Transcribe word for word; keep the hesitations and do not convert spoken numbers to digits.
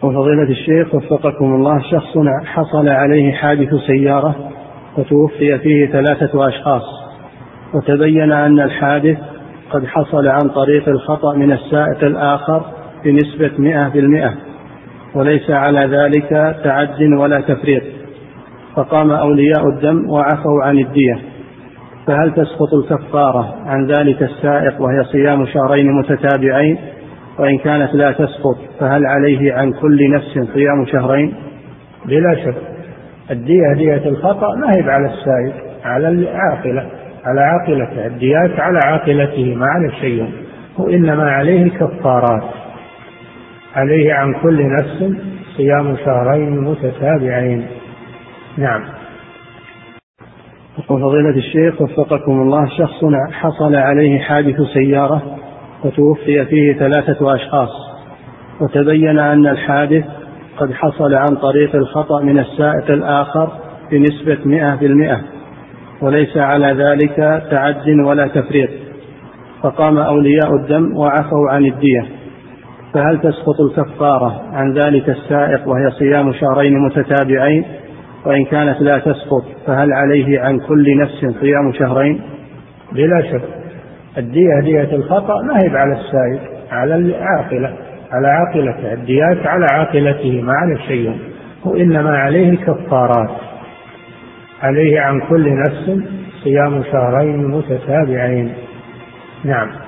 وفضيلة الشيخ وفقكم الله، شخص حصل عليه حادث سيارة وتوفي فيه ثلاثة أشخاص، وتبين أن الحادث قد حصل عن طريق الخطأ من السائق الآخر بنسبة مئة بالمئة، وليس على ذلك تعد ولا تفريط، فقام أولياء الدم وعفوا عن الدية، فهل تسقط الكفارة عن ذلك السائق وهي صيام شهرين متتابعين؟ وإن كانت لا تسقط فهل عليه عن كل نفس صيام شهرين؟ بلا شك الدية دية الخطأ ما هي على السائق، على العاقلة، على عاقلته، الديات على عاقلته ما على شيء، وإنما عليه الكفارات، عليه عن كل نفس صيام شهرين متتابعين. نعم. وفضيلة الشيخ وفقكم الله، شخص حصل عليه حادث سيارة وتوفي فيه ثلاثة أشخاص، وتبين أن الحادث قد حصل عن طريق الخطأ من السائق الآخر بنسبة مئة بالمئة، وليس على ذلك تعد ولا تفريط، فقام أولياء الدم وعفوا عن الدية، فهل تسقط الكفارة عن ذلك السائق وهي صيام شهرين متتابعين؟ وإن كانت لا تسقط فهل عليه عن كل نفس صيام شهرين؟ بلا شك الدية دية الخطأ ما هي على السائق، على العاقلة، على عاقلته، الديات على عاقلته ما على شيء، وإنما عليه الكفارات، عليه عن كل نفس صيام شهرين متتابعين. نعم.